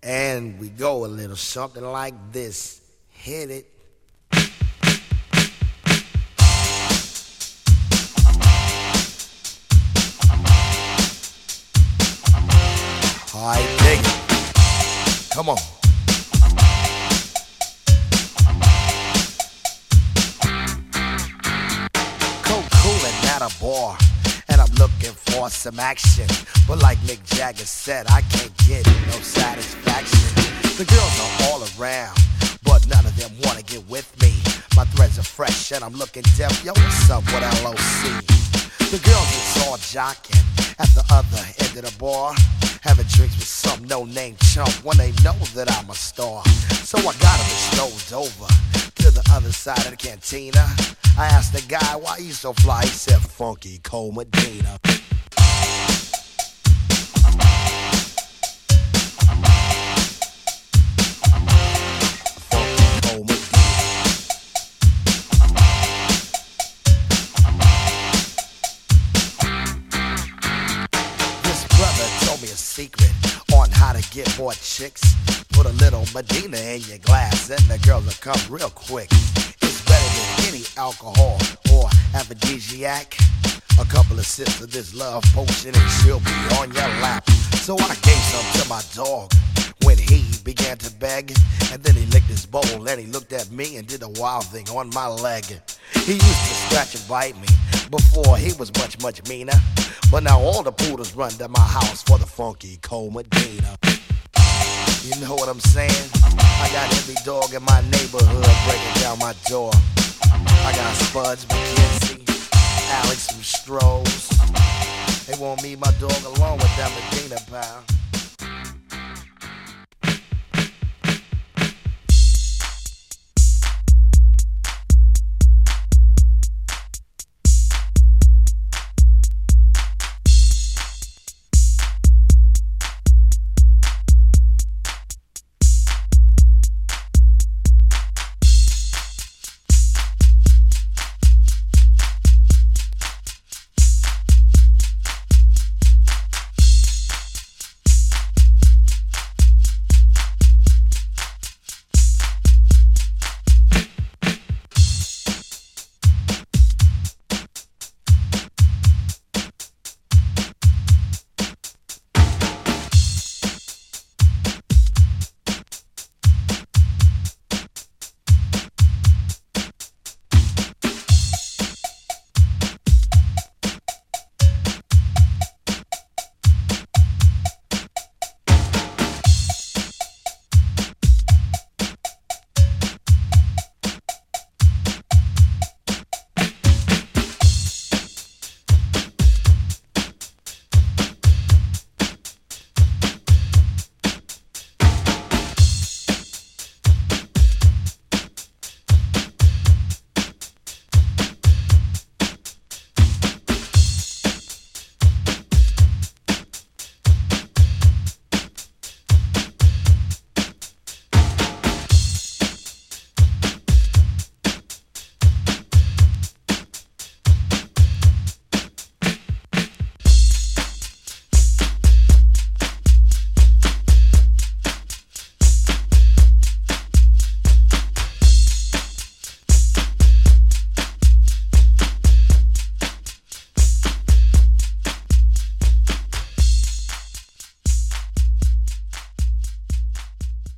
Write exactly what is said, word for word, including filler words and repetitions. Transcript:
And we go a little something like this. Hit it. Alright, dig it. Come on. Cold coolin' at a bar, and I'm looking for some action. But like Mick Jagger said, I can't get no satisfaction. The girls are all around, but none of them wanna get with me. My threads are fresh and I'm looking deaf. Yo, what's up with L O C? The girls is all jocking at the other end of the bar, having drinks with some no-name chump when they know that I'm a star. So I got them strolled over to the other side of the cantina. I asked the guy why you so fly. He said Funky Cold Medina. Secret on how to get more chicks. Put a little Medina in your glass and the girl will come real quick. It's better than any alcohol or aphrodisiac. A couple of sips of this love potion and she'll be on your lap. So I gave some to my dog when he began to beg. And then he licked his bowl and he looked at me and did a wild thing on my leg. He used to scratch and bite me before he was much, much meaner. But now all the poodles run to my house for the Funky Cold Medina. You know what I'm saying? I got every dog in my neighborhood breaking down my door. I got Spuds, McKenzie, Alex from Strohs. They want me, my dog, along with that Medina, pal.